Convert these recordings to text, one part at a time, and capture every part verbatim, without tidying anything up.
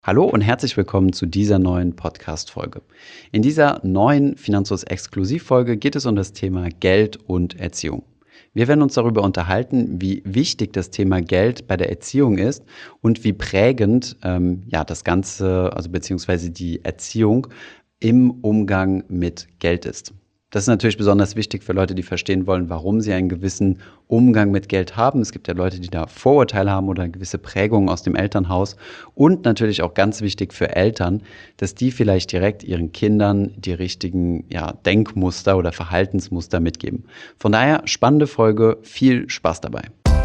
Hallo und herzlich willkommen zu dieser neuen Podcast-Folge. In dieser neuen Finanzlos-Exklusiv-Folge geht es um das Thema Geld und Erziehung. Wir werden uns darüber unterhalten, wie wichtig das Thema Geld bei der Erziehung ist und wie prägend ähm, ja, das Ganze, also beziehungsweise die Erziehung im Umgang mit Geld ist. Das ist natürlich besonders wichtig für Leute, die verstehen wollen, warum sie einen gewissen Umgang mit Geld haben. Es gibt ja Leute, die da Vorurteile haben oder gewisse Prägungen aus dem Elternhaus. Und natürlich auch ganz wichtig für Eltern, dass die vielleicht direkt ihren Kindern die richtigen ja, Denkmuster oder Verhaltensmuster mitgeben. Von daher, spannende Folge, viel Spaß dabei.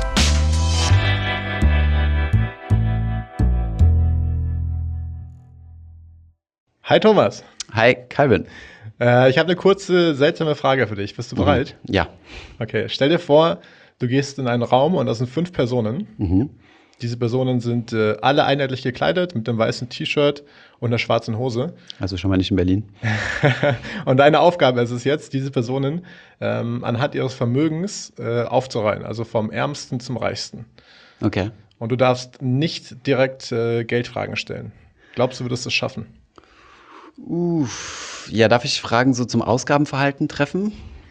Hi Thomas. Hi Calvin. Äh, ich habe eine kurze, seltsame Frage für dich. Bist du bereit? Mhm. Ja. Okay, stell dir vor, du gehst in einen Raum und da sind fünf Personen. Mhm. Diese Personen sind äh, alle einheitlich gekleidet mit einem weißen T-Shirt und einer schwarzen Hose. Also schon mal nicht in Berlin. Und deine Aufgabe ist es jetzt, diese Personen ähm, anhand ihres Vermögens äh, aufzureihen, also vom Ärmsten zum Reichsten. Okay. Und du darfst nicht direkt äh, Geldfragen stellen. Glaubst du, würdest du es schaffen? Uff, ja, darf ich Fragen so zum Ausgabenverhalten treffen?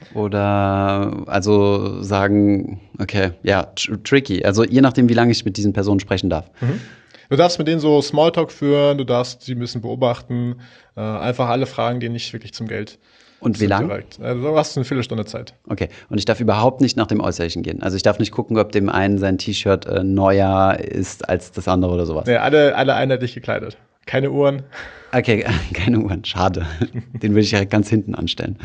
Oder also sagen, okay, ja, tr- tricky. Also je nachdem, wie lange ich mit diesen Personen sprechen darf. Mhm. Du darfst mit denen so Smalltalk führen, du darfst sie ein bisschen beobachten, äh, einfach alle Fragen, die nicht wirklich zum Geld Und wie sind lang? direkt. Also du hast eine Viertelstunde Zeit. Okay. Und ich darf überhaupt nicht nach dem Äußerlichen gehen. Also ich darf nicht gucken, ob dem einen sein T-Shirt äh, neuer ist als das andere oder sowas. Nee, alle, alle einheitlich gekleidet. Keine Uhren. Okay, keine Uhren, schade. Den würde ich ja ganz hinten anstellen.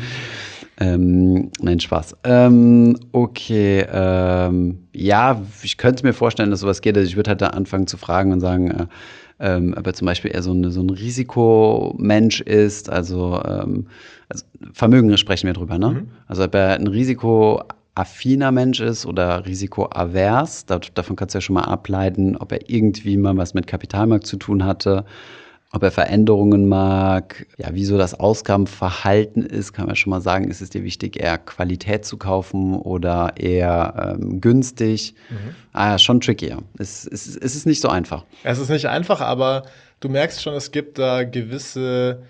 Ähm, nein, Spaß. Ähm, okay, ähm, ja, ich könnte mir vorstellen, dass sowas geht. Also ich würde halt da anfangen zu fragen und sagen, äh, ähm, ob er zum Beispiel eher so, eine, so ein Risikomensch ist. Also, ähm, also Vermögen sprechen wir drüber, ne? Mhm. Also ob er ein risikoaffiner Mensch ist oder risikoavers. Da, davon kannst du ja schon mal ableiten, ob er irgendwie mal was mit Kapitalmarkt zu tun hatte. Ob er Veränderungen mag, ja, wie so das Ausgabenverhalten ist, kann man schon mal sagen, ist es dir wichtig, eher Qualität zu kaufen oder eher ähm, günstig? Mhm. Ah, ja, schon tricky, ja. Es, es, es ist nicht so einfach. Es ist nicht einfach, aber du merkst schon, es gibt da gewisse,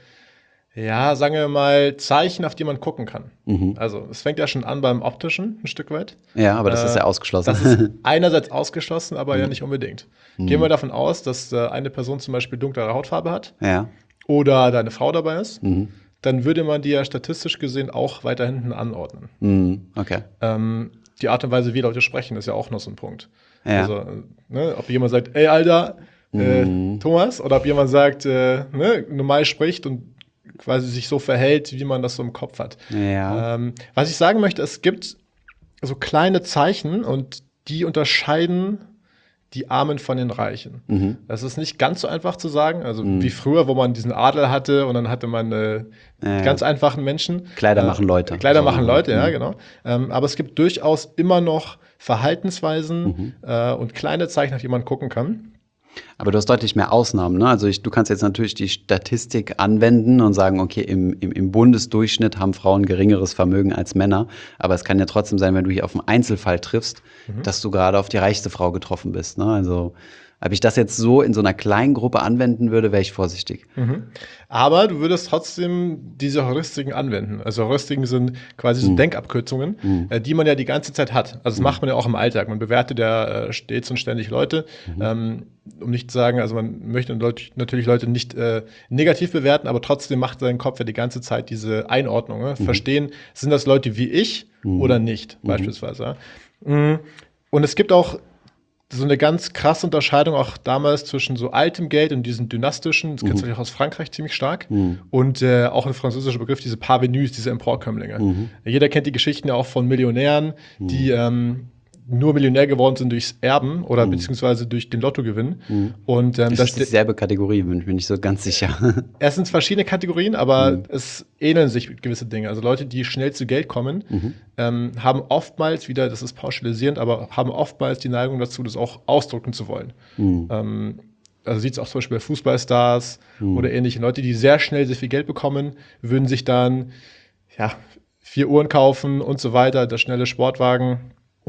ja, sagen wir mal, Zeichen, auf die man gucken kann. Mhm. Also es fängt ja schon an beim Optischen ein Stück weit. Ja, aber das ist ja Äh, ausgeschlossen. Das ist einerseits ausgeschlossen, aber ja Mhm. nicht unbedingt. Mhm. Gehen wir davon aus, dass äh, eine Person zum Beispiel dunklere Hautfarbe hat Ja. oder deine Frau dabei ist, Mhm. dann würde man die ja statistisch gesehen auch weiter hinten anordnen. Mhm. Okay. Ähm, die Art und Weise, wie Leute sprechen, ist ja auch noch so ein Punkt. Ja. Also, äh, ne, ob jemand sagt, ey, Alter, äh, Mhm. Thomas, oder ob jemand sagt, äh, ne, normal spricht und quasi sich so verhält, wie man das so im Kopf hat. Ja. Ähm, was ich sagen möchte, es gibt so kleine Zeichen und die unterscheiden die Armen von den Reichen. Mhm. Das ist nicht ganz so einfach zu sagen. Also Mhm. wie früher, wo man diesen Adel hatte und dann hatte man äh, Ja. ganz einfachen Menschen. Kleider machen Leute. Kleider So, machen Leute, ja, mhm. genau. Ähm, aber es gibt durchaus immer noch Verhaltensweisen Mhm. äh, und kleine Zeichen, auf die man gucken kann. Aber du hast deutlich mehr Ausnahmen, ne? Also ich, du kannst jetzt natürlich die Statistik anwenden und sagen, okay, im, im, im Bundesdurchschnitt haben Frauen geringeres Vermögen als Männer. Aber es kann ja trotzdem sein, wenn du hier auf einen Einzelfall triffst, Mhm. dass du gerade auf die reichste Frau getroffen bist, ne? Also, ob ich das jetzt so in so einer kleinen Gruppe anwenden würde, wäre ich vorsichtig. Mhm. Aber du würdest trotzdem diese Heuristiken anwenden. Also Heuristiken sind quasi so Mhm. Denkabkürzungen, Mhm. äh, die man ja die ganze Zeit hat. Also das Mhm. macht man ja auch im Alltag. Man bewertet ja äh, stets und ständig Leute. Mhm. Ähm, um nicht zu sagen, also man möchte Leut- natürlich Leute nicht äh, negativ bewerten, aber trotzdem macht sein Kopf ja die ganze Zeit diese Einordnung. Ne? Mhm. Verstehen, sind das Leute wie ich Mhm. oder nicht, Mhm. beispielsweise. Ja? Mhm. Und es gibt auch so eine ganz krasse Unterscheidung auch damals zwischen so altem Geld und diesen dynastischen, das kennst du Mhm. natürlich auch aus Frankreich ziemlich stark, Mhm. und äh, auch ein französischer Begriff, diese Parvenus, diese Emporkömmlinge. Mhm. Jeder kennt die Geschichten ja auch von Millionären, die ähm, nur Millionär geworden sind durchs Erben oder Mhm. beziehungsweise durch den Lottogewinn. Mhm. Und ähm, Das das ist dieselbe Kategorie, bin ich mir nicht so ganz sicher. es sind verschiedene Kategorien, aber Mhm. es ähneln sich gewisse Dinge. Also Leute, die schnell zu Geld kommen, Mhm. ähm, haben oftmals, wieder, das ist pauschalisierend, aber haben oftmals die Neigung dazu, das auch ausdrücken zu wollen. Mhm. Ähm, also sieht es auch zum Beispiel bei Fußballstars Mhm. oder ähnliche Leute, die sehr schnell sehr viel Geld bekommen, würden sich dann ja, vier Uhren kaufen und so weiter, der schnelle Sportwagen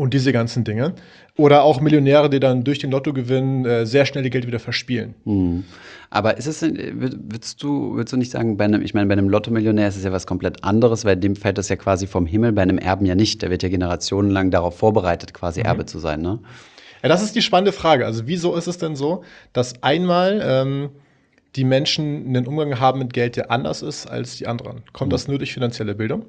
und diese ganzen Dinge. Oder auch Millionäre, die dann durch den Lottogewinn äh, sehr schnell ihr Geld wieder verspielen. Mhm. Aber ist es, denn- wür- würdest du, würdest du nicht sagen, bei einem, ich meine, bei einem Lottomillionär ist es ja was komplett anderes, weil dem fällt das ja quasi vom Himmel, bei einem Erben ja nicht. Der wird ja generationenlang darauf vorbereitet, quasi Erbe zu sein, ne? Ja, das ist die spannende Frage. Also wieso ist es denn so, dass einmal ähm, die Menschen einen Umgang haben mit Geld, der anders ist als die anderen? Kommt das nur durch finanzielle Bildung?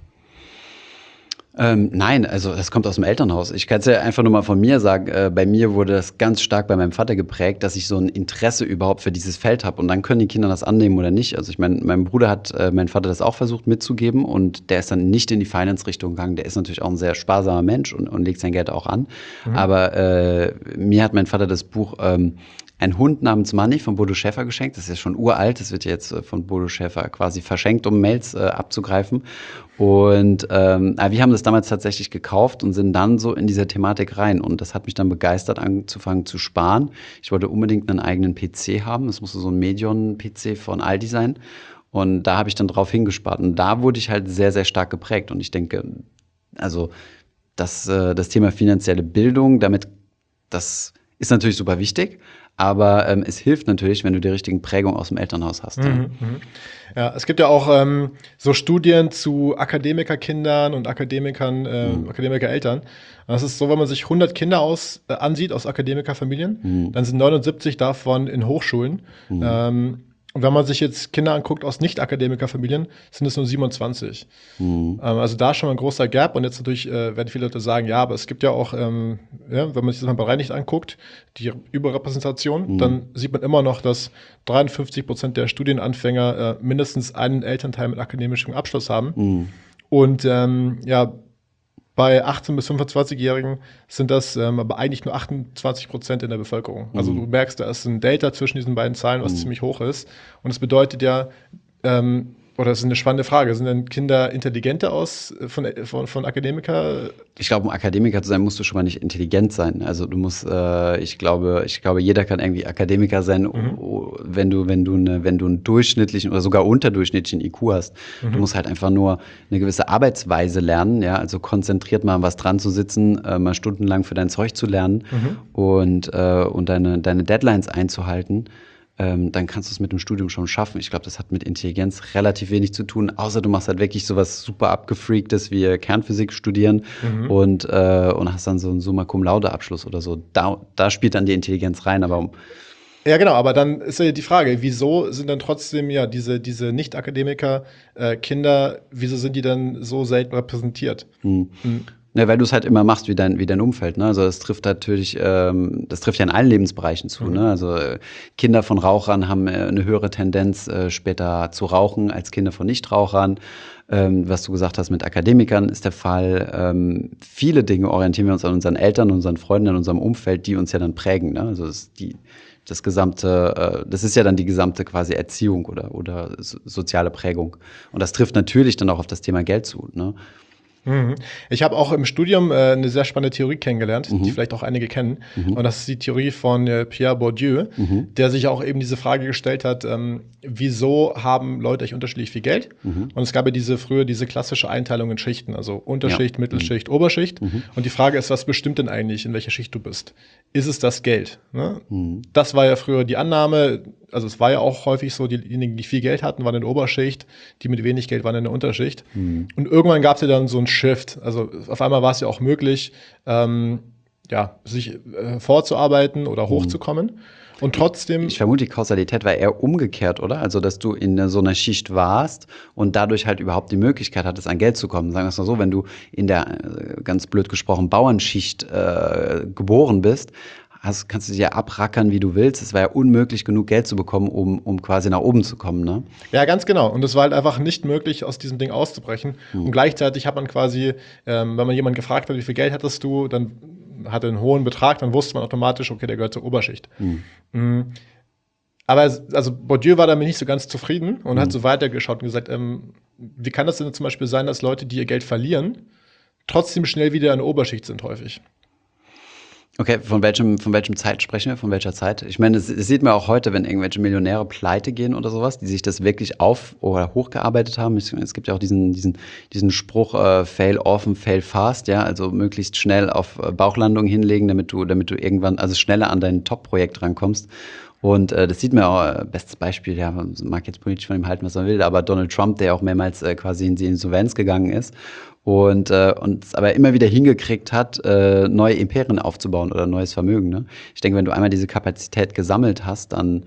Ähm, nein, also das kommt aus dem Elternhaus. Ich kann es ja einfach nur mal von mir sagen. Äh, bei mir wurde das ganz stark bei meinem Vater geprägt, dass ich so ein Interesse überhaupt für dieses Feld habe. Und dann können die Kinder das annehmen oder nicht. Also ich meine, mein Bruder hat äh, mein Vater das auch versucht mitzugeben und der ist dann nicht in die Finance-Richtung gegangen. Der ist natürlich auch ein sehr sparsamer Mensch und, und legt sein Geld auch an. Aber äh, mir hat mein Vater das Buch ähm, Ein Hund namens Money von Bodo Schäfer geschenkt. Das ist ja schon uralt. Das wird ja jetzt äh, von Bodo Schäfer quasi verschenkt, um Mails äh, abzugreifen. Und ähm, aber wir haben das damals tatsächlich gekauft und sind dann so in diese Thematik rein. Und das hat mich dann begeistert, anzufangen zu sparen. Ich wollte unbedingt einen eigenen P C haben. Das musste so ein Medion-P C von Aldi sein. Und da habe ich dann drauf hingespart. Und da wurde ich halt sehr, sehr stark geprägt. Und ich denke, also das, äh, das Thema finanzielle Bildung, damit, das ist natürlich super wichtig. Aber ähm, es hilft natürlich, wenn du die richtigen Prägungen aus dem Elternhaus hast. Ja. Mhm, mhm. Ja, es gibt ja auch ähm, so Studien zu Akademikerkindern und Akademikern, äh, Akademikereltern. Das ist so, wenn man sich hundert Kinder aus, äh, ansieht aus Akademikerfamilien, dann sind neunundsiebzig davon in Hochschulen. Ähm, und wenn man sich jetzt Kinder anguckt aus Nicht-Akademikerfamilien, sind es nur siebenundzwanzig. Ähm, also da schon mal ein großer Gap. Und jetzt natürlich äh, werden viele Leute sagen, ja, aber es gibt ja auch, ähm, ja, wenn man sich das mal bereinigt anguckt, die Überrepräsentation, dann sieht man immer noch, dass dreiundfünfzig Prozent der Studienanfänger äh, mindestens einen Elternteil mit akademischem Abschluss haben. Und ähm, ja, bei achtzehn- bis fünfundzwanzigjährigen sind das ähm, aber eigentlich nur achtundzwanzig Prozent in der Bevölkerung. Also du merkst, da ist ein Delta zwischen diesen beiden Zahlen, was ziemlich hoch ist. Und das bedeutet ja, ähm, oder das ist eine spannende Frage, sind denn Kinder intelligenter aus äh, von, von, von Akademiker? Ich glaube, um Akademiker zu sein, musst du schon mal nicht intelligent sein. Also du musst, äh, ich glaube, ich glaube, jeder kann irgendwie Akademiker sein, o- wenn du, wenn du eine, wenn du einen durchschnittlichen oder sogar unterdurchschnittlichen I Q hast. Du musst halt einfach nur eine gewisse Arbeitsweise lernen, ja, also konzentriert mal an was dran zu sitzen, äh, mal stundenlang für dein Zeug zu lernen und, äh, und deine, deine Deadlines einzuhalten. Ähm, dann kannst du es mit dem Studium schon schaffen. Ich glaube, das hat mit Intelligenz relativ wenig zu tun, außer du machst halt wirklich sowas super abgefreaktes wie Kernphysik studieren und, äh, und hast dann so einen Summa Cum Laude Abschluss oder so. Da, da spielt dann die Intelligenz rein, aber um, Ja, genau, aber dann ist ja die Frage, wieso sind dann trotzdem ja diese, diese Nicht-Akademiker äh, Kinder, wieso sind die dann so selten repräsentiert? ja, weil du es halt immer machst wie dein, wie dein Umfeld. Ne? Also das trifft natürlich, ähm, das trifft ja in allen Lebensbereichen zu. Ne? Also äh, Kinder von Rauchern haben äh, eine höhere Tendenz, äh, später zu rauchen als Kinder von Nichtrauchern. Ähm, was du gesagt hast mit Akademikern ist der Fall. Ähm, viele Dinge orientieren wir uns an unseren Eltern, unseren Freunden, an unserem Umfeld, die uns ja dann prägen. Ne? Also das, ist die, das gesamte, äh, das ist ja dann die gesamte quasi Erziehung oder, oder so, soziale Prägung. Und das trifft natürlich dann auch auf das Thema Geld zu. Ne? Mhm. Ich habe auch im Studium äh, eine sehr spannende Theorie kennengelernt, die vielleicht auch einige kennen. Und das ist die Theorie von äh, Pierre Bourdieu, der sich auch eben diese Frage gestellt hat, ähm, wieso haben Leute eigentlich unterschiedlich viel Geld? Und es gab ja diese früher diese klassische Einteilung in Schichten, also Unterschicht, Ja. Mittelschicht, Oberschicht. Und die Frage ist, was bestimmt denn eigentlich, in welcher Schicht du bist? Ist es das Geld? Ne? Das war ja früher die Annahme. Also es war ja auch häufig so, diejenigen, die viel Geld hatten, waren in der Oberschicht, die mit wenig Geld waren in der Unterschicht. Und irgendwann gab es ja dann so einen Shift. Also auf einmal war es ja auch möglich, ähm, ja, sich äh, vorzuarbeiten oder hochzukommen. Und trotzdem. Ich vermute, die Kausalität war eher umgekehrt, oder? Also, dass du in so einer Schicht warst und dadurch halt überhaupt die Möglichkeit hattest, an Geld zu kommen. Sagen wir es mal so, wenn du in der, äh, ganz blöd gesprochen, Bauernschicht äh, geboren bist, hast, kannst du dich ja abrackern, wie du willst. Es war ja unmöglich, genug Geld zu bekommen, um, um quasi nach oben zu kommen, ne? Ja, ganz genau. Und es war halt einfach nicht möglich, aus diesem Ding auszubrechen. Und gleichzeitig hat man quasi, ähm, wenn man jemanden gefragt hat, wie viel Geld hattest du, dann hatte einen hohen Betrag, dann wusste man automatisch, okay, der gehört zur Oberschicht. Mhm. Aber es- also Bourdieu war damit nicht so ganz zufrieden und hat so weitergeschaut und gesagt, ähm, wie kann das denn zum Beispiel sein, dass Leute, die ihr Geld verlieren, trotzdem schnell wieder in der Oberschicht sind häufig? Okay, von welchem, von welchem Zeit sprechen wir? Von welcher Zeit? Ich meine, das, das sieht man auch heute, wenn irgendwelche Millionäre pleite gehen oder sowas, die sich das wirklich auf- oder hochgearbeitet haben. Es, es gibt ja auch diesen, diesen, diesen Spruch, äh, fail often, fail fast, ja, also möglichst schnell auf äh, Bauchlandung hinlegen, damit du, damit du irgendwann, also schneller an dein Top-Projekt rankommst. Und äh, das sieht man auch, äh, bestes Beispiel, ja, man mag jetzt politisch von ihm halten, was man will, aber Donald Trump, der auch mehrmals äh, quasi in die Insolvenz gegangen ist und äh, und es aber immer wieder hingekriegt hat, äh, neue Imperien aufzubauen oder neues Vermögen. Ne? Ich denke, wenn du einmal diese Kapazität gesammelt hast, dann,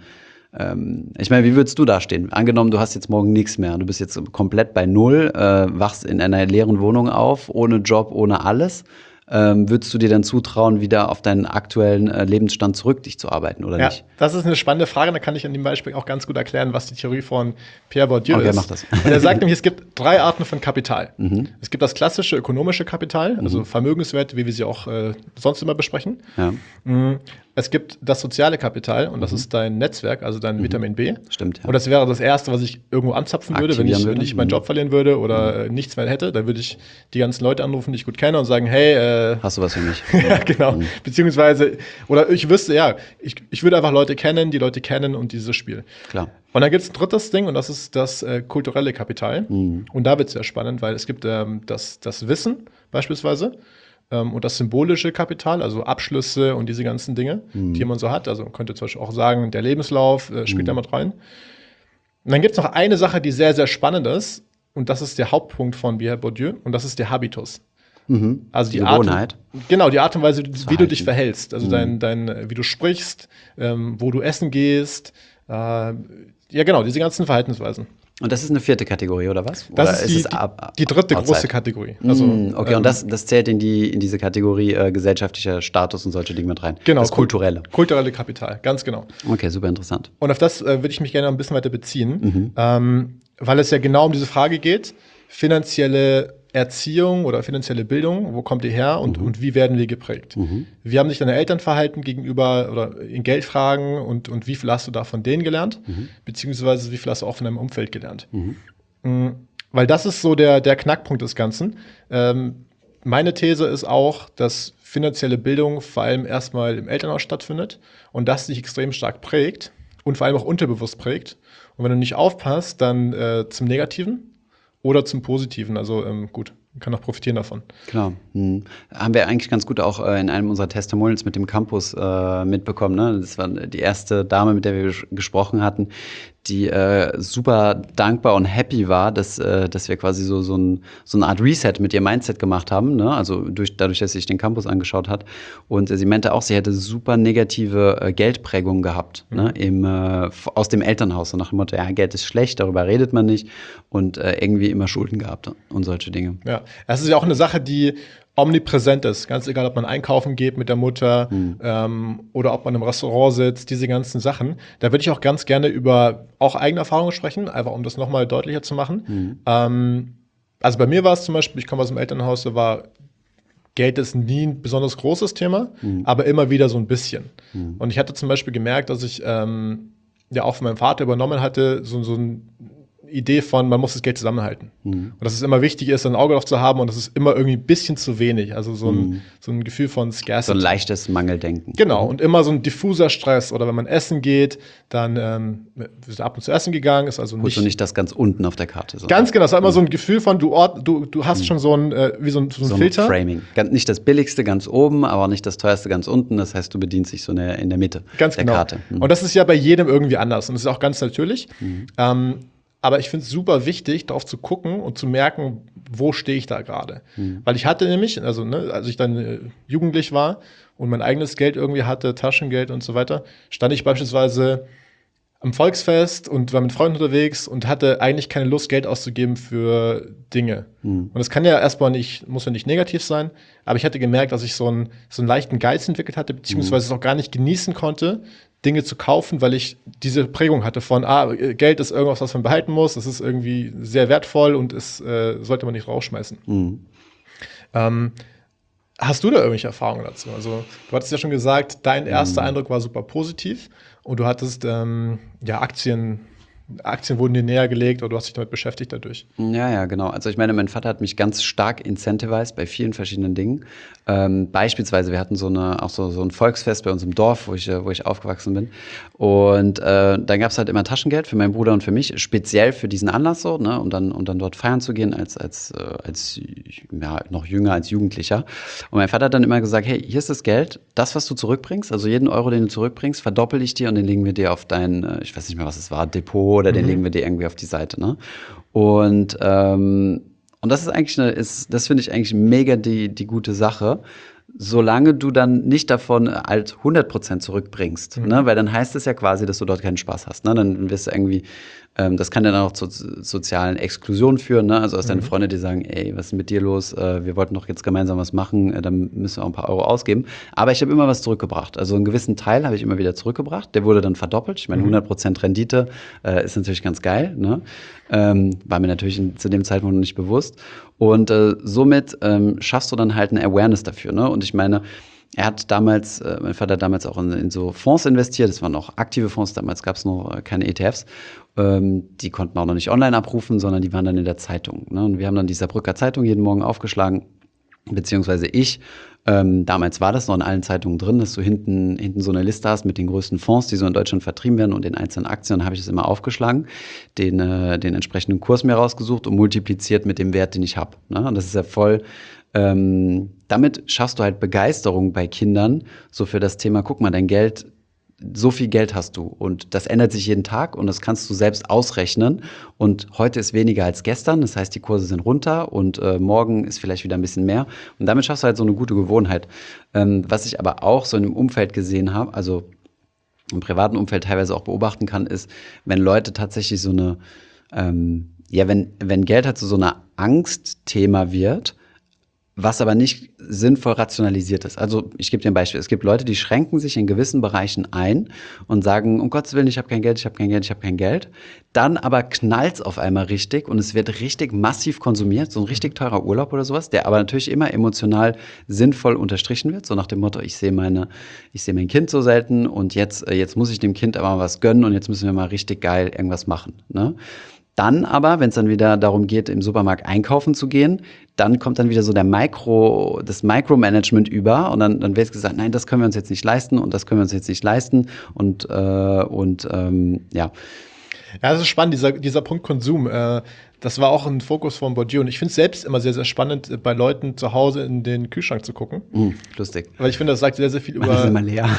ähm, ich meine, wie würdest du da stehen? Angenommen, du hast jetzt morgen nichts mehr, du bist jetzt komplett bei Null, äh, wachst in einer leeren Wohnung auf, ohne Job, ohne alles. Ähm, würdest du dir dann zutrauen, wieder auf deinen aktuellen äh, Lebensstand zurück dich zu arbeiten oder Ja, nicht? das ist eine spannende Frage. Da kann ich an dem Beispiel auch ganz gut erklären, was die Theorie von Pierre Bourdieu Okay, ist. mach das. Und er sagt nämlich, es gibt drei Arten von Kapital. Mhm. Es gibt das klassische ökonomische Kapital, also mhm. Vermögenswerte, wie wir sie auch äh, sonst immer besprechen. Ja. Mhm. Es gibt das soziale Kapital und das mhm. ist dein Netzwerk, also dein mhm. Vitamin B. Stimmt, ja. Und das wäre das Erste, was ich irgendwo anzapfen würde, wenn ich, wenn ich meinen Job verlieren würde oder mhm. nichts mehr hätte. Dann würde ich die ganzen Leute anrufen, die ich gut kenne und sagen, hey, äh, hast du was für mich? ja, genau. Mhm. Beziehungsweise, oder ich wüsste, ja, ich, ich würde einfach Leute kennen, die Leute kennen und dieses Spiel. Klar. Und dann gibt es ein drittes Ding und das ist das äh, kulturelle Kapital. Mhm. Und da wird es sehr spannend, weil es gibt ähm, das, das Wissen beispielsweise ähm, und das symbolische Kapital, also Abschlüsse und diese ganzen Dinge, mhm. die man so hat. Also man könnte zum Beispiel auch sagen, der Lebenslauf äh, spielt mhm. da mit rein. Und dann gibt es noch eine Sache, die sehr, sehr spannend ist und das ist der Hauptpunkt von Pierre Bourdieu und das ist der Habitus. Mhm. Also die, die Art, Gewohnheit. Genau, die Art und Weise, wie du dich verhältst. Also mhm. dein, dein, wie du sprichst, ähm, wo du essen gehst. Äh, ja, genau, diese ganzen Verhaltensweisen. Und das ist eine vierte Kategorie, oder was? Das oder ist, die, ist es ab, die dritte outside? große Kategorie. Also, mm, okay, ähm, und das, das zählt in, die, in diese Kategorie äh, gesellschaftlicher Status und solche Dinge mit rein. Genau. Das kulturelle. Kulturelle Kapital, ganz genau. Okay, super interessant. Und auf das äh, würde ich mich gerne noch ein bisschen weiter beziehen, mhm. ähm, weil es ja genau um diese Frage geht, finanzielle Erziehung oder finanzielle Bildung, wo kommt die her und, mhm. und wie werden wir geprägt? Mhm. Wie haben sich deine Eltern verhalten gegenüber oder in Geldfragen und, und wie viel hast du da von denen gelernt? Mhm. Beziehungsweise wie viel hast du auch von deinem Umfeld gelernt? Mhm. Mhm. Weil das ist so der, der Knackpunkt des Ganzen. Ähm, meine These ist auch, dass finanzielle Bildung vor allem erstmal im Elternhaus stattfindet und das dich extrem stark prägt und vor allem auch unterbewusst prägt. Und wenn du nicht aufpasst, dann äh, zum Negativen oder zum Positiven. Also ähm, gut, man kann auch profitieren davon. Klar. Hm. Haben wir eigentlich ganz gut auch äh, in einem unserer Testimonials mit dem Campus äh, mitbekommen. Ne? Das war die erste Dame, mit der wir gesprochen hatten, die äh, super dankbar und happy war, dass, äh, dass wir quasi so, so, ein, so eine Art Reset mit ihr Mindset gemacht haben. Ne? Also durch, dadurch, dass sie sich den Campus angeschaut hat. Und äh, sie meinte auch, sie hätte super negative äh, Geldprägungen gehabt, mhm. ne? Im, äh, aus dem Elternhaus. So nach dem Motto, ja, Geld ist schlecht, darüber redet man nicht. Und äh, irgendwie immer Schulden gehabt und solche Dinge. Ja, das ist ja auch eine Sache, die omnipräsent ist. Ganz egal, ob man einkaufen geht mit der Mutter mhm. ähm, oder ob man im Restaurant sitzt, diese ganzen Sachen. Da würde ich auch ganz gerne über auch eigene Erfahrungen sprechen, einfach um das nochmal deutlicher zu machen. Mhm. Ähm, also bei mir war es zum Beispiel, ich komme aus dem Elternhaus, da war Geld ist nie ein besonders großes Thema, mhm. aber immer wieder so ein bisschen. Mhm. Und ich hatte zum Beispiel gemerkt, dass ich ähm, ja auch von meinem Vater übernommen hatte, so, so ein Idee von, man muss das Geld zusammenhalten. Mhm. Und dass es immer wichtig ist, ein Auge drauf zu haben und das ist immer irgendwie ein bisschen zu wenig. Also so ein, mhm. so ein Gefühl von Scarcity. So ein leichtes Mangeldenken. Genau, und immer so ein diffuser Stress. Oder wenn man essen geht, dann ähm, wir sind ab und zu essen gegangen, ist also nicht. Holst du nicht das ganz unten auf der Karte. So. Ganz genau, es war immer mhm. so ein Gefühl von, du, Ort, du, du hast mhm. schon so ein, äh, wie so ein, so ein so Filter. Ein Framing. Ganz, nicht das billigste ganz oben, aber nicht das teuerste ganz unten. Das heißt, du bedienst dich so in der, in der Mitte ganz der genau. Karte. Mhm. Und das ist ja bei jedem irgendwie anders. Und das ist auch ganz natürlich. Mhm. Ähm, Aber ich finde es super wichtig, darauf zu gucken und zu merken, wo stehe ich da gerade. Mhm. Weil ich hatte nämlich, also ne, als ich dann äh, jugendlich war und mein eigenes Geld irgendwie hatte, Taschengeld und so weiter, stand ich beispielsweise am Volksfest und war mit Freunden unterwegs und hatte eigentlich keine Lust, Geld auszugeben für Dinge. Mhm. Und das kann ja erstmal nicht, muss ja nicht negativ sein, aber ich hatte gemerkt, dass ich so einen, so einen leichten Geiz entwickelt hatte, beziehungsweise mhm. es auch gar nicht genießen konnte, Dinge zu kaufen, weil ich diese Prägung hatte von, ah, Geld ist irgendwas, was man behalten muss, es ist irgendwie sehr wertvoll und es äh, sollte man nicht rausschmeißen. Mhm. Ähm, hast du da irgendwelche Erfahrungen dazu? Also du hattest ja schon gesagt, dein erster mhm. Eindruck war super positiv und du hattest ähm, ja Aktien Aktien wurden dir näher gelegt oder du hast dich damit beschäftigt dadurch. Ja, ja, genau. Also ich meine, mein Vater hat mich ganz stark incentivized bei vielen verschiedenen Dingen. Ähm, beispielsweise, wir hatten so eine, auch so, so ein Volksfest bei uns im Dorf, wo ich, äh, wo ich aufgewachsen bin. Und äh, dann gab es halt immer Taschengeld für meinen Bruder und für mich, speziell für diesen Anlass so, ne, um dann, um dann dort feiern zu gehen als, als, äh, als ja, noch jünger, als Jugendlicher. Und mein Vater hat dann immer gesagt, hey, hier ist das Geld, das, was du zurückbringst, also jeden Euro, den du zurückbringst, verdoppel ich dir und den legen wir dir auf dein, äh, ich weiß nicht mehr, was es war, Depot oder mhm. den legen wir dir irgendwie auf die Seite, ne? Und, ähm, und das ist eigentlich eine, ist, das finde ich eigentlich mega die, die gute Sache, solange du dann nicht davon halt hundert Prozent zurückbringst, mhm. ne? Weil dann heißt es ja quasi, dass du dort keinen Spaß hast, ne? Dann wirst du irgendwie, ähm, das kann dann auch zu sozialen Exklusionen führen, ne? Also, dass mhm. deine Freunde dir sagen, ey, was ist mit dir los? Äh, wir wollten doch jetzt gemeinsam was machen, äh, dann müssen wir auch ein paar Euro ausgeben. Aber ich habe immer was zurückgebracht. Also, einen gewissen Teil habe ich immer wieder zurückgebracht. Der wurde dann verdoppelt. Ich meine, hundert Prozent Rendite äh, ist natürlich ganz geil, ne? Ähm, war mir natürlich in, zu dem Zeitpunkt noch nicht bewusst. Und äh, somit ähm, schaffst du dann halt eine Awareness dafür, ne? Und ich meine, er hat damals, äh, mein Vater hat damals auch in, in so Fonds investiert. Das waren auch aktive Fonds, damals gab es noch äh, keine E T Fs. Ähm, die konnten auch noch nicht online abrufen, sondern die waren dann in der Zeitung, ne? Und wir haben dann die Saarbrücker Zeitung jeden Morgen aufgeschlagen, beziehungsweise ich. Ähm, damals war das noch in allen Zeitungen drin, dass du hinten, hinten so eine Liste hast mit den größten Fonds, die so in Deutschland vertrieben werden und den einzelnen Aktien. Dann habe ich das immer aufgeschlagen, den, äh, den entsprechenden Kurs mir rausgesucht und multipliziert mit dem Wert, den ich habe, ne? Und das ist ja voll, ähm, damit schaffst du halt Begeisterung bei Kindern, so für das Thema, guck mal, dein Geld, so viel Geld hast du und das ändert sich jeden Tag und das kannst du selbst ausrechnen und heute ist weniger als gestern, das heißt, die Kurse sind runter und äh, morgen ist vielleicht wieder ein bisschen mehr und damit schaffst du halt so eine gute Gewohnheit. Ähm, was ich aber auch so in einem Umfeld gesehen habe, also im privaten Umfeld teilweise auch beobachten kann, ist, wenn Leute tatsächlich so eine, ähm, ja, wenn, wenn Geld halt zu so einer Angstthema wird, was aber nicht sinnvoll rationalisiert ist. Also ich gebe dir ein Beispiel. Es gibt Leute, die schränken sich in gewissen Bereichen ein und sagen, um Gottes Willen, ich habe kein Geld, ich habe kein Geld, ich habe kein Geld. Dann aber knallt's auf einmal richtig und es wird richtig massiv konsumiert, so ein richtig teurer Urlaub oder sowas, der aber natürlich immer emotional sinnvoll unterstrichen wird, so nach dem Motto, ich sehe meine, ich sehe mein Kind so selten und jetzt, jetzt muss ich dem Kind aber mal was gönnen und jetzt müssen wir mal richtig geil irgendwas machen, ne? Dann aber, wenn es dann wieder darum geht, im Supermarkt einkaufen zu gehen, dann kommt dann wieder so der Micro, das Micromanagement über und dann, dann wird gesagt, nein, das können wir uns jetzt nicht leisten und das können wir uns jetzt nicht leisten und, äh, und ähm, ja. Ja, das ist spannend, dieser, dieser Punkt Konsum. Äh, das war auch ein Fokus von Bourdieu. Und ich finde es selbst immer sehr, sehr spannend, bei Leuten zu Hause in den Kühlschrank zu gucken. Mm, lustig. Weil ich finde, das sagt sehr, sehr viel über. Meine sind mal leer.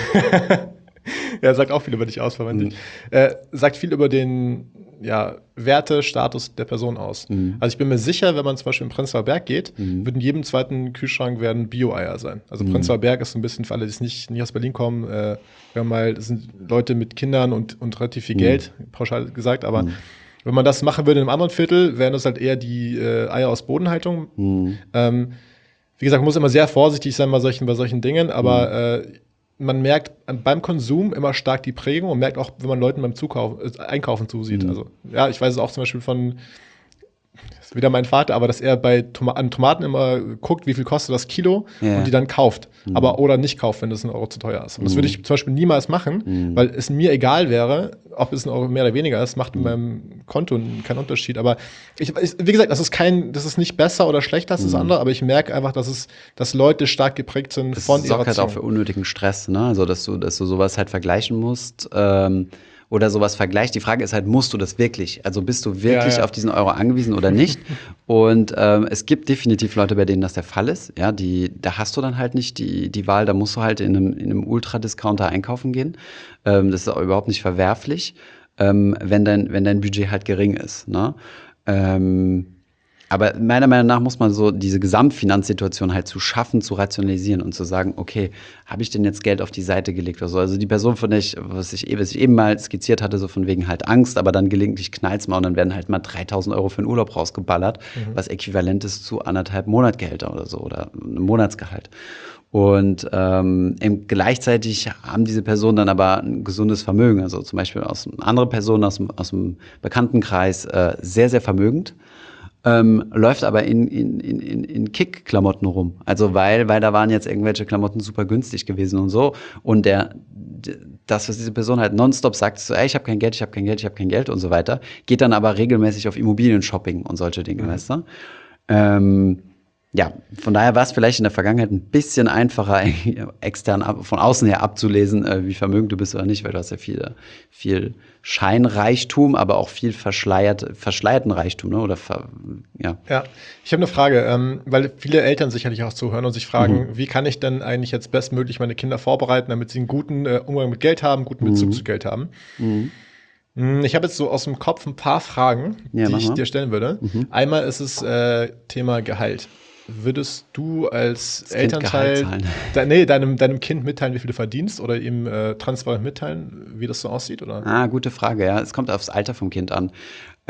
Ja, sagt auch viel über dich aus, vermeintlich. Mm. Äh, sagt viel über den ja, Wertestatus der Person aus. Mhm. Also ich bin mir sicher, wenn man zum Beispiel in Prenzlauer Berg geht, mhm. wird in jedem zweiten Kühlschrank werden Bio-Eier sein. Also mhm. Prenzlauer Berg ist so ein bisschen für alle, die nicht, nicht aus Berlin kommen, äh, wir haben mal, das sind Leute mit Kindern und, und relativ viel mhm. Geld, pauschal gesagt, aber mhm. wenn man das machen würde in einem anderen Viertel, wären das halt eher die äh, Eier aus Bodenhaltung. Mhm. Ähm, wie gesagt, man muss immer sehr vorsichtig sein bei solchen, bei solchen Dingen, aber mhm. äh, man merkt beim Konsum immer stark die Prägung und merkt auch, wenn man Leuten beim Zukauf, äh, Einkaufen zusieht. Mhm. Also, ja, ich weiß es auch zum Beispiel von, das ist wieder mein Vater, aber dass er bei Toma- an Tomaten immer guckt, wie viel kostet das Kilo ja. und die dann kauft. Mhm. Aber oder nicht kauft, wenn das ein Euro zu teuer ist. Und das mhm. würde ich zum Beispiel niemals machen, mhm. weil es mir egal wäre, ob es ein Euro mehr oder weniger ist, macht mhm. in meinem Konto keinen Unterschied. Aber ich, wie gesagt, das ist kein, das ist nicht besser oder schlechter als das mhm. andere, aber ich merke einfach, dass es, dass Leute stark geprägt sind das von ihrer sorgt halt auch für unnötigen Stress, ne? Also dass du, dass du sowas halt vergleichen musst. Ähm oder sowas vergleicht. Die Frage ist halt, musst du das wirklich? Also bist du wirklich ja, ja. auf diesen Euro angewiesen oder nicht? Und ähm, es gibt definitiv Leute, bei denen das der Fall ist. Ja, die, da hast du dann halt nicht die, die Wahl, da musst du halt in einem, in einem Ultra-Discounter einkaufen gehen. Ähm, das ist auch überhaupt nicht verwerflich, ähm, wenn, dein, wenn dein Budget halt gering ist, ne? Ähm, Aber meiner Meinung nach muss man so diese Gesamtfinanzsituation halt zu schaffen, zu rationalisieren und zu sagen, okay, habe ich denn jetzt Geld auf die Seite gelegt oder so? Also die Person, von der ich, was ich, was ich eben mal skizziert hatte, so von wegen halt Angst, aber dann gelegentlich knallt's mal und dann werden halt mal dreitausend Euro für einen Urlaub rausgeballert, mhm. was äquivalent ist zu anderthalb Monatgehälter oder so oder einem Monatsgehalt. Und ähm, gleichzeitig haben diese Personen dann aber ein gesundes Vermögen. Also zum Beispiel aus andere Personen aus, aus dem Bekanntenkreis äh, sehr, sehr vermögend. ähm, läuft aber in, in, in, in Kick-Klamotten rum. Also weil, weil da waren jetzt irgendwelche Klamotten super günstig gewesen und so. Und der, das, was diese Person halt nonstop sagt, so, ey, ich habe kein Geld, ich habe kein Geld, ich habe kein Geld und so weiter, geht dann aber regelmäßig auf Immobilien-Shopping und solche Dinge, mhm. weißt du? Ähm, Ja, von daher war es vielleicht in der Vergangenheit ein bisschen einfacher, extern ab, von außen her abzulesen, äh, wie vermögend du bist oder nicht, weil du hast ja viel, viel Scheinreichtum, aber auch viel verschleiert, verschleierten Reichtum, ne? Oder ver, ja. Ja, ich habe eine Frage, ähm, weil viele Eltern sicherlich auch zuhören und sich fragen, Mhm. wie kann ich denn eigentlich jetzt bestmöglich meine Kinder vorbereiten, damit sie einen guten äh, Umgang mit Geld haben, guten Bezug Mhm. zu Geld haben. Mhm. Ich habe jetzt so aus dem Kopf ein paar Fragen, Ja, die mach ich mal. dir stellen würde. Mhm. Einmal ist es äh, Thema Gehalt. Würdest du als Das Kind Gehalt Elternteil zahlen. de, nee, deinem, deinem Kind mitteilen, wie viel du verdienst oder ihm äh, transparent mitteilen, wie das so aussieht? Oder? Ah, gute Frage, ja. Es kommt aufs Alter vom Kind an.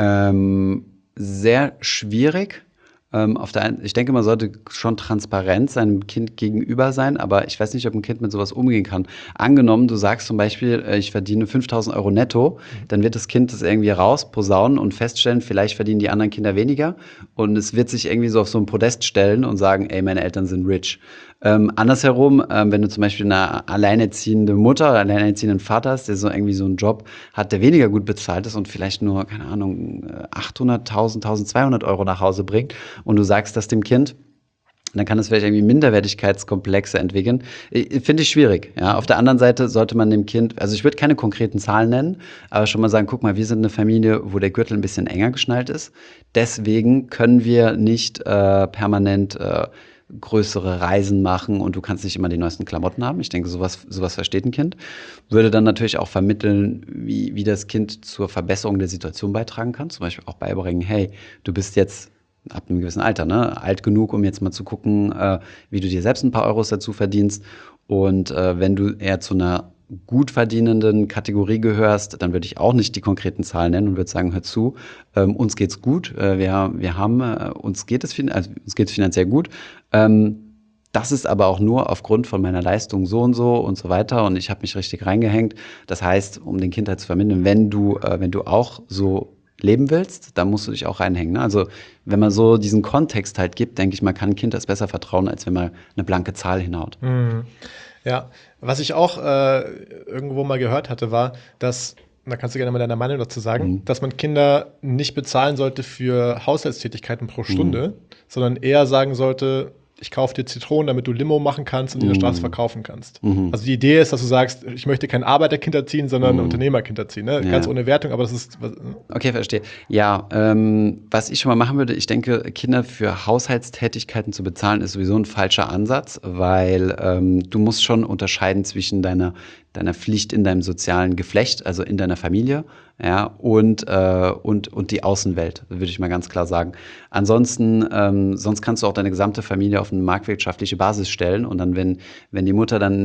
Ähm, sehr schwierig. Ähm, auf der einen, ich denke, man sollte schon transparent seinem Kind gegenüber sein, aber ich weiß nicht, ob ein Kind mit sowas umgehen kann. Angenommen, du sagst zum Beispiel, äh, ich verdiene fünftausend Euro netto, mhm. dann wird das Kind das irgendwie rausposaunen und feststellen, vielleicht verdienen die anderen Kinder weniger und es wird sich irgendwie so auf so ein Podest stellen und sagen, ey, meine Eltern sind rich. Ähm, andersherum, ähm, wenn du zum Beispiel eine alleinerziehende Mutter oder alleinerziehenden Vater hast, der so irgendwie so einen Job hat, der weniger gut bezahlt ist und vielleicht nur, keine Ahnung, achthunderttausend, eintausendzweihundert Euro nach Hause bringt und du sagst das dem Kind, dann kann es vielleicht irgendwie Minderwertigkeitskomplexe entwickeln. Finde ich schwierig. Ja. Auf der anderen Seite sollte man dem Kind, also ich würde keine konkreten Zahlen nennen, aber schon mal sagen, guck mal, wir sind eine Familie, wo der Gürtel ein bisschen enger geschnallt ist. Deswegen können wir nicht äh, permanent äh, größere Reisen machen und du kannst nicht immer die neuesten Klamotten haben. Ich denke, sowas, sowas versteht ein Kind. Würde dann natürlich auch vermitteln, wie, wie das Kind zur Verbesserung der Situation beitragen kann. Zum Beispiel auch beibringen, hey, du bist jetzt ab einem gewissen Alter, ne, alt genug, um jetzt mal zu gucken, äh, wie du dir selbst ein paar Euros dazu verdienst. Und äh, wenn du eher zu einer gut verdienenden Kategorie gehörst, dann würde ich auch nicht die konkreten Zahlen nennen und würde sagen, hör zu, ähm, uns geht's gut, äh, wir, wir haben, äh, uns geht es also, uns geht's finanziell gut. Ähm, das ist aber auch nur aufgrund von meiner Leistung so und so und so weiter und ich habe mich richtig reingehängt. Das heißt, um den Kind halt zu vermitteln, wenn du, äh, wenn du auch so leben willst, dann musst du dich auch reinhängen. Ne? Also wenn man so diesen Kontext halt gibt, denke ich, man kann ein Kind das besser vertrauen, als wenn man eine blanke Zahl hinhaut. Mhm. Ja, was ich auch äh, irgendwo mal gehört hatte, war, dass, da kannst du gerne mal deine Meinung dazu sagen, mhm. dass man Kinder nicht bezahlen sollte für Haushaltstätigkeiten pro Stunde, mhm. sondern eher sagen sollte, ich kaufe dir Zitronen, damit du Limo machen kannst und die in der Straße verkaufen kannst. Mhm. Also die Idee ist, dass du sagst, ich möchte kein Arbeiterkind erziehen, sondern mhm. ein Unternehmerkind erziehen. Ne? Ja. Ganz ohne Wertung, aber das ist... Was, okay, verstehe. Ja, ähm, was ich schon mal machen würde, ich denke, Kinder für Haushaltstätigkeiten zu bezahlen, ist sowieso ein falscher Ansatz, weil ähm, du musst schon unterscheiden zwischen deiner, deiner Pflicht in deinem sozialen Geflecht, also in deiner Familie, ja, und, äh, und, und die Außenwelt, würde ich mal ganz klar sagen. Ansonsten, ähm, sonst kannst du auch deine gesamte Familie auf eine marktwirtschaftliche Basis stellen und dann, wenn, wenn die Mutter dann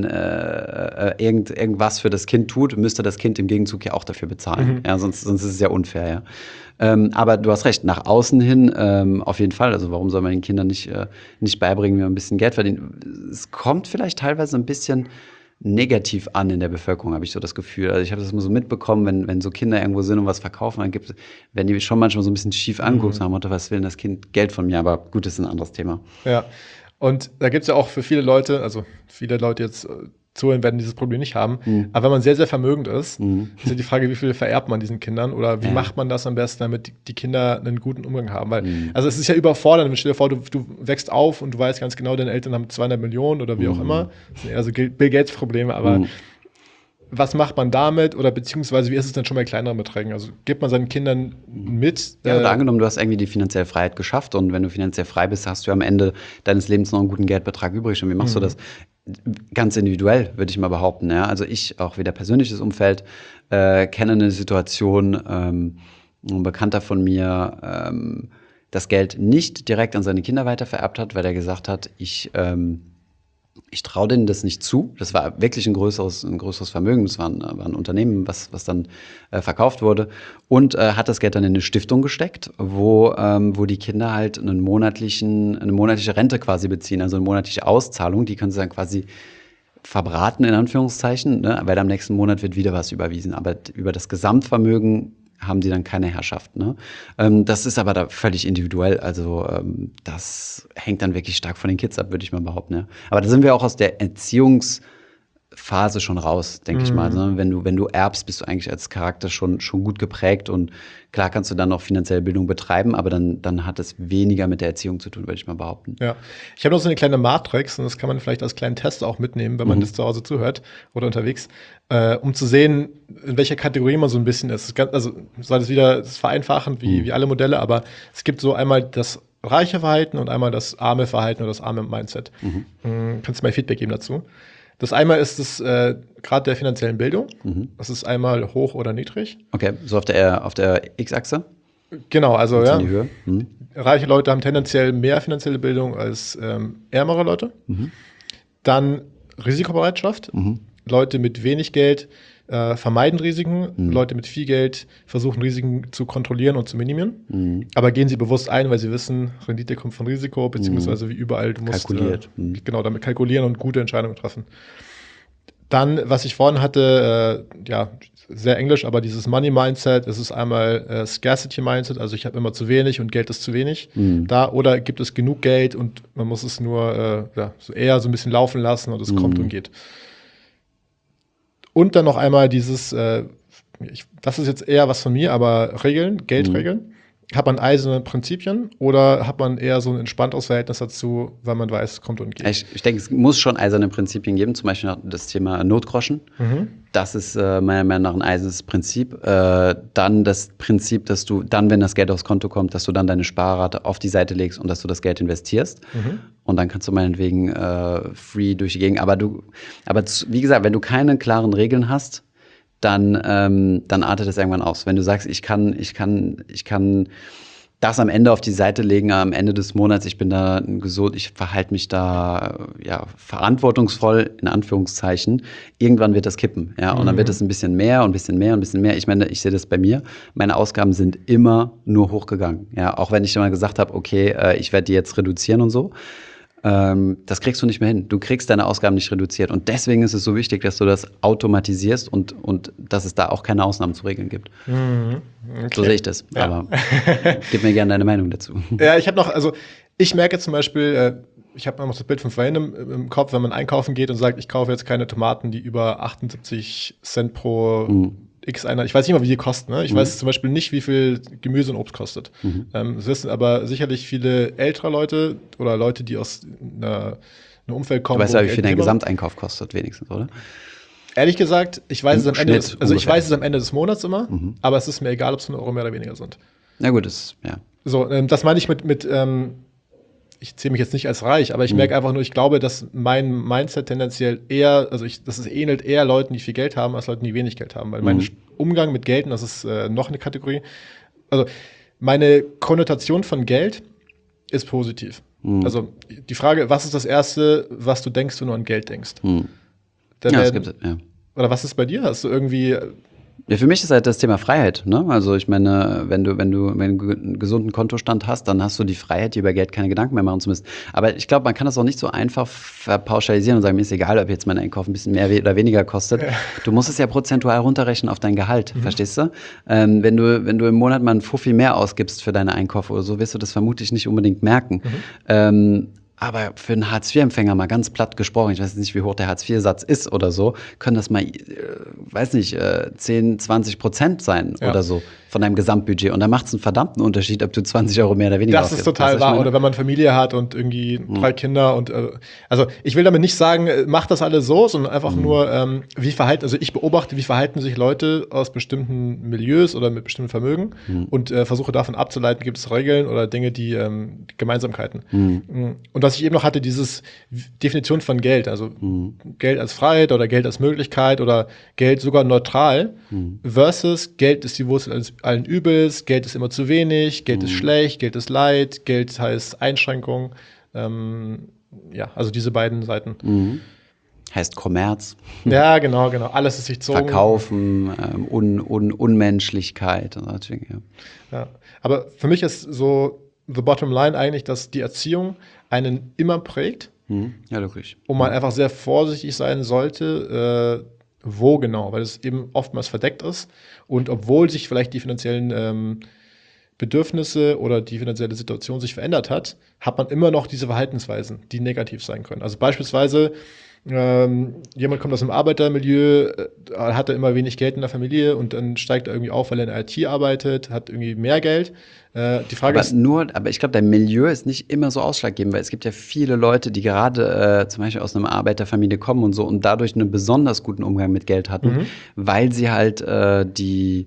äh, irgend, irgendwas für das Kind tut, müsste das Kind im Gegenzug ja auch dafür bezahlen. Mhm. Ja, sonst, sonst ist es ja unfair, ja. Ähm, aber du hast recht, nach außen hin ähm, auf jeden Fall. Also warum soll man den Kindern nicht, äh, nicht beibringen, wie man ein bisschen Geld verdient? Es kommt vielleicht teilweise ein bisschen negativ an in der Bevölkerung, habe ich so das Gefühl. Also ich habe das mal so mitbekommen, wenn, wenn so Kinder irgendwo sind und was verkaufen, dann gibt, werden die schon manchmal so ein bisschen schief angeguckt, mhm. nach dem Motto, was will denn das Kind Geld von mir? Aber gut, das ist ein anderes Thema. Ja, und da gibt es ja auch für viele Leute, also viele Leute jetzt zuhören, werden dieses Problem nicht haben. Mhm. Aber wenn man sehr, sehr vermögend ist, mhm. ist ja die Frage, wie viel vererbt man diesen Kindern oder wie ja. macht man das am besten, damit die Kinder einen guten Umgang haben? Weil, mhm. also es ist ja überfordernd, stell dir vor, du, du wächst auf und du weißt ganz genau, deine Eltern haben zweihundert Millionen oder wie mhm. auch immer. Das sind eher so Bill Gates-Probleme, aber mhm. was macht man damit oder beziehungsweise wie ist es denn schon bei kleineren Beträgen? Also gibt man seinen Kindern mit? Ja, oder äh, angenommen, du hast irgendwie die finanzielle Freiheit geschafft und wenn du finanziell frei bist, hast du am Ende deines Lebens noch einen guten Geldbetrag übrig. Und wie machst mhm. du das? Ganz individuell, würde ich mal behaupten. Ja? Also ich, auch wieder persönliches Umfeld, äh, kenne eine Situation, ähm, ein Bekannter von mir, ähm, das Geld nicht direkt an seine Kinder weitervererbt hat, weil er gesagt hat, ich ähm, Ich traue denen das nicht zu. Das war wirklich ein größeres, ein größeres Vermögen. Das war ein, war ein Unternehmen, was, was dann äh, verkauft wurde. Und äh, hat das Geld dann in eine Stiftung gesteckt, wo, ähm, wo die Kinder halt einen monatlichen, eine monatliche Rente quasi beziehen, also eine monatliche Auszahlung. Die können sie dann quasi verbraten, in Anführungszeichen, ne? Weil am nächsten Monat wird wieder was überwiesen. Aber über das Gesamtvermögen haben die dann keine Herrschaft. Ne? Ähm, das ist aber da völlig individuell. Also ähm, das hängt dann wirklich stark von den Kids ab, würde ich mal behaupten. Ja. Aber da sind wir auch aus der Erziehungs- Phase schon raus, denke mhm. ich mal. Ne? Wenn du, wenn du erbst, bist du eigentlich als Charakter schon, schon gut geprägt und klar kannst du dann noch finanzielle Bildung betreiben, aber dann, dann hat es weniger mit der Erziehung zu tun, würde ich mal behaupten. Ja, ich habe noch so eine kleine Matrix und das kann man vielleicht als kleinen Test auch mitnehmen, wenn man mhm. das zu Hause zuhört oder unterwegs, äh, um zu sehen, in welcher Kategorie man so ein bisschen ist. Ganz, also soll das wieder das ist vereinfachend wie, mhm. wie alle Modelle, aber es gibt so einmal das reiche Verhalten und einmal das arme Verhalten oder das arme Mindset. Mhm. Mhm. Kannst du mal Feedback geben dazu? Das einmal ist das äh, Grad der finanziellen Bildung. Mhm. Das ist einmal hoch oder niedrig. Okay, so auf der, auf der X-Achse? Genau, also ja. Die Höhe. Mhm. Reiche Leute haben tendenziell mehr finanzielle Bildung als ähm, ärmere Leute. Mhm. Dann Risikobereitschaft. Mhm. Leute mit wenig Geld äh, vermeiden Risiken. Mhm. Leute mit viel Geld versuchen Risiken zu kontrollieren und zu minimieren. Mhm. Aber gehen sie bewusst ein, weil sie wissen, Rendite kommt von Risiko, beziehungsweise wie überall, du musst kalkuliert. Äh, mhm. genau damit kalkulieren und gute Entscheidungen treffen. Dann, was ich vorhin hatte, äh, ja, sehr englisch, aber dieses Money-Mindset, es ist einmal äh, Scarcity-Mindset, also ich habe immer zu wenig und Geld ist zu wenig mhm. da, oder gibt es genug Geld und man muss es nur äh, ja, so eher so ein bisschen laufen lassen und es mhm. kommt und geht. Und dann noch einmal dieses, äh, ich, das ist jetzt eher was von mir, aber Regeln, Geldregeln. Mhm. Hat man eiserne Prinzipien oder hat man eher so ein entspannteres Verhältnis dazu, weil man weiß, es kommt und geht? Ich, ich denke, es muss schon eiserne Prinzipien geben, zum Beispiel das Thema Notgroschen. Mhm. Das ist äh, meiner Meinung nach ein eisernes Prinzip. Äh, dann das Prinzip, dass du dann, wenn das Geld aufs Konto kommt, dass du dann deine Sparrate auf die Seite legst und dass du das Geld investierst. Mhm. Und dann kannst du meinetwegen äh, free durch die Gegend. Aber du, aber zu, wie gesagt, wenn du keine klaren Regeln hast, dann, ähm, dann artet es irgendwann aus. Wenn du sagst, ich kann, ich kann, ich kann das am Ende auf die Seite legen, am Ende des Monats, ich bin da gesund, ich verhalte mich da ja, verantwortungsvoll, in Anführungszeichen, irgendwann wird das kippen. Ja? Und mhm. dann wird es ein bisschen mehr und ein bisschen mehr und ein bisschen mehr. Ich meine, ich sehe das bei mir, meine Ausgaben sind immer nur hochgegangen. Ja? Auch wenn ich immer gesagt habe, okay, äh, ich werde die jetzt reduzieren und so. Das kriegst du nicht mehr hin. Du kriegst deine Ausgaben nicht reduziert. Und deswegen ist es so wichtig, dass du das automatisierst und, und dass es da auch keine Ausnahmen zu regeln gibt. Mhm. Okay. So sehe ich das. Ja. Aber gib mir gerne deine Meinung dazu. Ja, ich habe noch, also ich merke zum Beispiel, äh, ich habe noch das Bild von vorhin im, im Kopf, wenn man einkaufen geht und sagt, ich kaufe jetzt keine Tomaten, die über achtundsiebzig Cent pro mhm. X einer, ich weiß nicht mal, wie die kosten. Ne? Ich mhm. weiß zum Beispiel nicht, wie viel Gemüse und Obst kostet. Mhm. Ähm, das wissen aber sicherlich viele ältere Leute oder Leute, die aus einer, einem Umfeld kommen. Du weißt ja, wie viel dein Gesamteinkauf kostet, wenigstens, oder? Ehrlich gesagt, ich weiß es am Ende des, also ich weiß es am Ende des Monats immer, mhm. aber es ist mir egal, ob es ein Euro mehr oder weniger sind. Na gut, das, ja. So, ähm, das meine ich mit, mit ähm, ich zähle mich jetzt nicht als reich, aber ich mhm. merke einfach nur, ich glaube, dass mein Mindset tendenziell eher, also ich, das ist ähnelt eher Leuten, die viel Geld haben, als Leuten, die wenig Geld haben. Weil mhm. mein Umgang mit Geld, und das ist äh, noch eine Kategorie, also meine Konnotation von Geld ist positiv. Mhm. Also die Frage, was ist das Erste, was du denkst, wenn du an Geld denkst? Mhm. Ja, werden, das gibt es, ja. Oder was ist bei dir? Hast du irgendwie Ja, für mich ist halt das Thema Freiheit, ne? Also ich meine, wenn du, wenn du, wenn du einen gesunden Kontostand hast, dann hast du die Freiheit, dir über Geld keine Gedanken mehr machen zu müssen. Aber ich glaube, man kann das auch nicht so einfach verpauschalisieren und sagen, mir ist egal, ob jetzt mein Einkauf ein bisschen mehr oder weniger kostet. Ja. Du musst es ja prozentual runterrechnen auf dein Gehalt, mhm. verstehst du? Ähm, wenn du, wenn du im Monat mal einen Fuffi mehr ausgibst für deine Einkäufe oder so, wirst du das vermutlich nicht unbedingt merken. Mhm. Ähm, Aber für einen Hartz vier Empfänger mal ganz platt gesprochen, ich weiß nicht, wie hoch der Hartz vier Satz ist oder so, können das mal, äh, weiß nicht, äh, zehn, zwanzig Prozent sein ja. oder so von deinem Gesamtbudget. Und da macht es einen verdammten Unterschied, ob du zwanzig Euro mehr oder weniger Das ist total wahr. Oder wenn man Familie hat und irgendwie mhm. drei Kinder und äh, also ich will damit nicht sagen, macht das alles so, sondern einfach mhm. nur, ähm, wie verhalten, also ich beobachte, wie verhalten sich Leute aus bestimmten Milieus oder mit bestimmten Vermögen mhm. und äh, versuche davon abzuleiten, gibt es Regeln oder Dinge, die ähm, Gemeinsamkeiten. Mhm. Und was ich eben noch hatte, dieses Definition von Geld, also mhm. Geld als Freiheit oder Geld als Möglichkeit oder Geld sogar neutral mhm. versus Geld ist die Wurzel alles, allen Übels, Geld ist immer zu wenig, Geld mhm. ist schlecht, Geld ist Leid, Geld heißt Einschränkung. Ähm, ja, also diese beiden Seiten. Mhm. Heißt Kommerz. Ja, genau, genau. Alles ist sich zogen. Verkaufen, ähm, Un, Un, Unmenschlichkeit und solche Dinge. Ja. Aber für mich ist so the bottom line eigentlich, dass die Erziehung einen immer prägt. Mhm. Ja, logisch. Und man einfach sehr vorsichtig sein sollte, wo genau, weil es eben oftmals verdeckt ist. Und obwohl sich vielleicht die finanziellen ähm, Bedürfnisse oder die finanzielle Situation sich verändert hat, hat man immer noch diese Verhaltensweisen, die negativ sein können. Also beispielsweise, ähm, jemand kommt aus einem Arbeitermilieu, äh, hat er immer wenig Geld in der Familie und dann steigt er irgendwie auf, weil er in der I T arbeitet, hat irgendwie mehr Geld. Äh, die Frage aber ist, nur, aber ich glaube, dein Milieu ist nicht immer so ausschlaggebend, weil es gibt ja viele Leute, die gerade äh, zum Beispiel aus einer Arbeiterfamilie kommen und so und dadurch einen besonders guten Umgang mit Geld hatten, Mhm. weil sie halt äh, die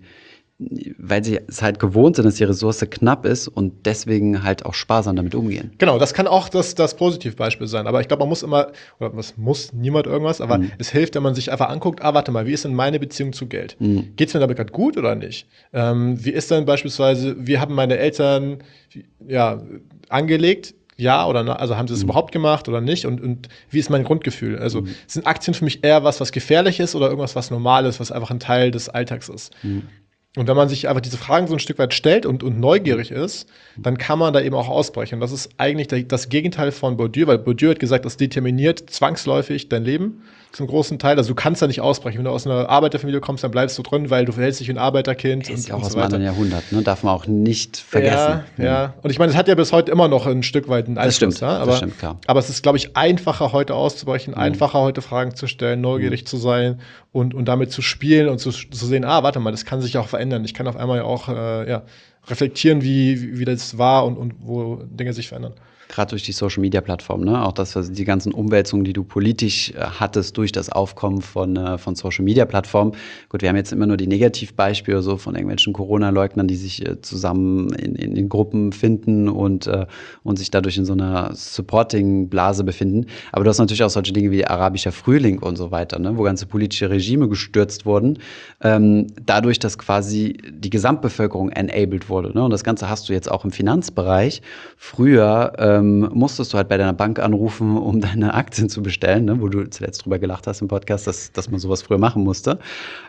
weil sie es halt gewohnt sind, dass die Ressource knapp ist und deswegen halt auch sparsam damit umgehen. Genau, das kann auch das, das Positivbeispiel sein. Aber ich glaube, man muss immer, oder was muss niemand irgendwas, aber Mhm. es hilft, wenn man sich einfach anguckt, ah, warte mal, wie ist denn meine Beziehung zu Geld? Mhm. Geht es mir damit gerade gut oder nicht? Ähm, wie ist denn beispielsweise, wie haben meine Eltern ja, angelegt? Ja oder nein, also haben sie es Mhm. überhaupt gemacht oder nicht? Und, und wie ist mein Grundgefühl? Also Mhm. sind Aktien für mich eher was, was gefährlich ist oder irgendwas, was normal ist, was einfach ein Teil des Alltags ist? Mhm. Und wenn man sich einfach diese Fragen so ein Stück weit stellt und, und neugierig ist, dann kann man da eben auch ausbrechen. Und das ist eigentlich der, das Gegenteil von Bourdieu, weil Bourdieu hat gesagt, das determiniert zwangsläufig dein Leben zum großen Teil. Also du kannst da nicht ausbrechen. Wenn du aus einer Arbeiterfamilie kommst, dann bleibst du drin, weil du verhältst dich wie ein Arbeiterkind Ist und, ja auch und aus so dem weiter. anderen Jahrhundert, ne? Darf man auch nicht vergessen. Ja, ja. Und ich meine, es hat ja bis heute immer noch ein Stück weit einen Einfluss. Das stimmt, ja? aber, das stimmt, klar. aber es ist, glaube ich, einfacher heute auszubrechen, Mhm. einfacher heute Fragen zu stellen, neugierig zu sein und, und damit zu spielen und zu, zu sehen, ah, warte mal, das kann sich auch verändern. Ich kann auf einmal auch äh, ja, reflektieren, wie, wie, wie das war und, und wo Dinge sich verändern. Gerade durch die Social-Media-Plattform, ne? Auch das, was die ganzen Umwälzungen, die du politisch äh, hattest durch das Aufkommen von, äh, von Social-Media-Plattformen. Gut, wir haben jetzt immer nur die Negativbeispiele so von irgendwelchen Corona-Leugnern, die sich äh, zusammen in, in, in Gruppen finden und, äh, und sich dadurch in so einer Supporting-Blase befinden. Aber du hast natürlich auch solche Dinge wie arabischer Frühling und so weiter, ne? Wo ganze politische Regime gestürzt wurden, ähm, dadurch, dass quasi die Gesamtbevölkerung enabled wurde, ne? Und das Ganze hast du jetzt auch im Finanzbereich. Früher äh, Ähm, musstest du halt bei deiner Bank anrufen, um deine Aktien zu bestellen, ne? Wo du zuletzt drüber gelacht hast im Podcast, dass, dass man sowas früher machen musste.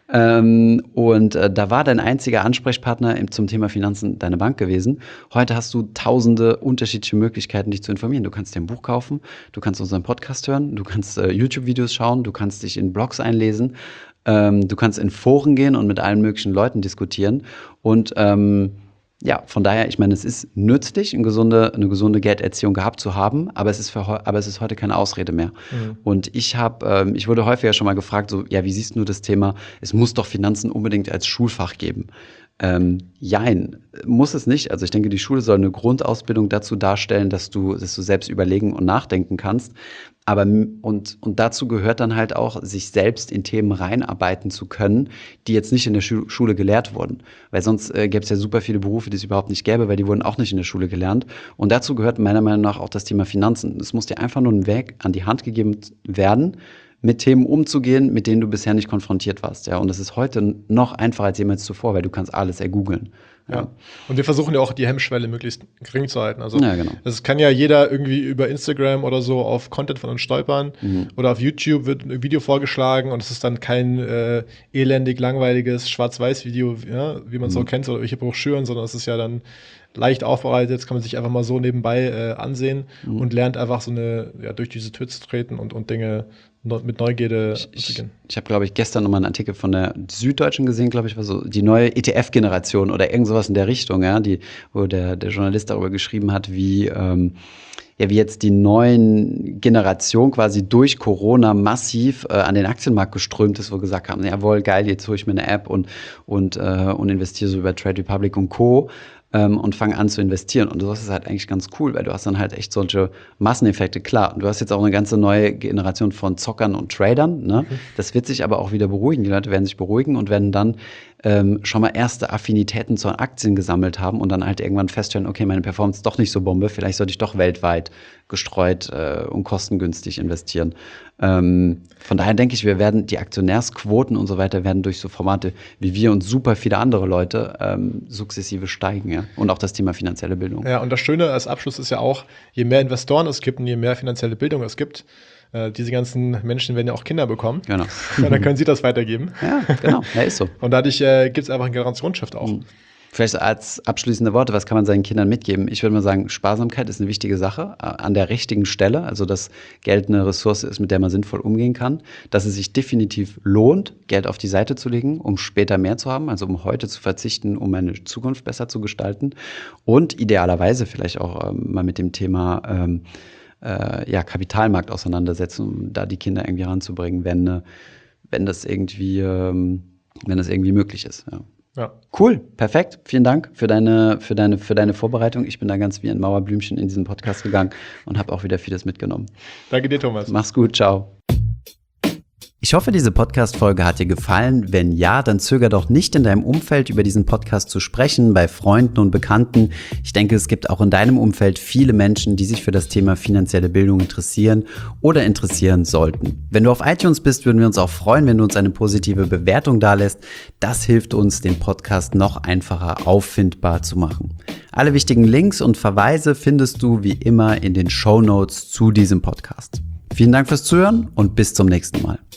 Ähm, und äh, da war dein einziger Ansprechpartner im, zum Thema Finanzen deine Bank gewesen. Heute hast du tausende unterschiedliche Möglichkeiten, dich zu informieren. Du kannst dir ein Buch kaufen, du kannst unseren Podcast hören, du kannst äh, YouTube-Videos schauen, du kannst dich in Blogs einlesen, ähm, du kannst in Foren gehen und mit allen möglichen Leuten diskutieren. Und ähm, ja, von daher, ich meine, es ist nützlich, eine gesunde, eine gesunde Gelderziehung gehabt zu haben, aber es ist, für, aber es ist heute keine Ausrede mehr. Mhm. Und ich habe, ähm, ich wurde häufiger schon mal gefragt, so, ja, wie siehst du das Thema, es muss doch Finanzen unbedingt als Schulfach geben. Ähm, jein, muss es nicht. Also ich denke, die Schule soll eine Grundausbildung dazu darstellen, dass du, dass du selbst überlegen und nachdenken kannst. Aber und, und dazu gehört dann halt auch, sich selbst in Themen reinarbeiten zu können, die jetzt nicht in der Schu- Schule gelehrt wurden. Weil sonst äh, gäbe es ja super viele Berufe, die es überhaupt nicht gäbe, weil die wurden auch nicht in der Schule gelernt. Und dazu gehört meiner Meinung nach auch das Thema Finanzen. Es muss dir einfach nur ein Weg an die Hand gegeben werden, mit Themen umzugehen, mit denen du bisher nicht konfrontiert warst. Ja, und das ist heute noch einfacher als jemals zuvor, weil du kannst alles ergoogeln. Ja. Ja. Und wir versuchen ja auch die Hemmschwelle möglichst gering zu halten. Also Ja, genau. es kann ja jeder irgendwie über Instagram oder so auf Content von uns stolpern Mhm. oder auf YouTube wird ein Video vorgeschlagen und es ist dann kein äh, elendig langweiliges Schwarz-Weiß-Video, ja, wie man es Mhm. so kennt, oder welche Broschüren, sondern es ist ja dann leicht aufbereitet, das kann man sich einfach mal so nebenbei äh, ansehen Mhm. und lernt einfach so eine, ja, durch diese Tür zu treten und, und Dinge neu- mit Neugierde Ich, ich, anzugehen. ich habe, glaube ich, gestern nochmal einen Artikel von der Süddeutschen gesehen, glaube ich, war so die neue E T F-Generation oder irgend sowas in der Richtung, ja, die, wo der, der Journalist darüber geschrieben hat, wie, ähm, ja, wie jetzt die neuen Generation quasi durch Corona massiv äh, an den Aktienmarkt geströmt ist, wo gesagt haben, jawohl, geil, jetzt hole ich mir eine App und, und, äh, und investiere so über Trade Republic und Co. Ähm, und fange an zu investieren. Und das ist halt eigentlich ganz cool, weil du hast dann halt echt solche Masseneffekte. Klar, und du hast jetzt auch eine ganze neue Generation von Zockern und Tradern. Ne? Mhm. Das wird sich aber auch wieder beruhigen. Die Leute werden sich beruhigen und werden dann ähm, schon mal erste Affinitäten zu Aktien gesammelt haben und dann halt irgendwann feststellen, okay, meine Performance ist doch nicht so Bombe, vielleicht sollte ich doch weltweit gestreut äh, und kostengünstig investieren. Ähm, von daher denke ich, wir werden die Aktionärsquoten und so weiter werden durch so Formate wie wir und super viele andere Leute ähm, sukzessive steigen. Ja? Und auch das Thema finanzielle Bildung. Ja, und das Schöne als Abschluss ist ja auch, je mehr Investoren es gibt und je mehr finanzielle Bildung es gibt, äh, diese ganzen Menschen werden ja auch Kinder bekommen. Genau. Und dann können sie das weitergeben. Ja, genau. Ja, ist so. Und dadurch äh, gibt es einfach einen Generationsshift auch. Mhm. Vielleicht als abschließende Worte, was kann man seinen Kindern mitgeben? Ich würde mal sagen, Sparsamkeit ist eine wichtige Sache, äh, an der richtigen Stelle, also dass Geld eine Ressource ist, mit der man sinnvoll umgehen kann, dass es sich definitiv lohnt, Geld auf die Seite zu legen, um später mehr zu haben, also um heute zu verzichten, um eine Zukunft besser zu gestalten und idealerweise vielleicht auch ähm, mal mit dem Thema ähm, äh, ja, Kapitalmarkt auseinandersetzen, um da die Kinder irgendwie ranzubringen, wenn, äh, wenn das irgendwie, ähm, wenn das irgendwie möglich ist, ja. Ja. Cool, perfekt. Vielen Dank für deine, für deine, für deine Vorbereitung. Ich bin da ganz wie ein Mauerblümchen in diesen Podcast gegangen und habe auch wieder vieles mitgenommen. Danke dir, Thomas. Mach's gut, ciao. Ich hoffe, diese Podcast-Folge hat dir gefallen. Wenn ja, dann zöger doch nicht, in deinem Umfeld über diesen Podcast zu sprechen, bei Freunden und Bekannten. Ich denke, es gibt auch in deinem Umfeld viele Menschen, die sich für das Thema finanzielle Bildung interessieren oder interessieren sollten. Wenn du auf iTunes bist, würden wir uns auch freuen, wenn du uns eine positive Bewertung dalässt. Das hilft uns, den Podcast noch einfacher auffindbar zu machen. Alle wichtigen Links und Verweise findest du wie immer in den Shownotes zu diesem Podcast. Vielen Dank fürs Zuhören und bis zum nächsten Mal.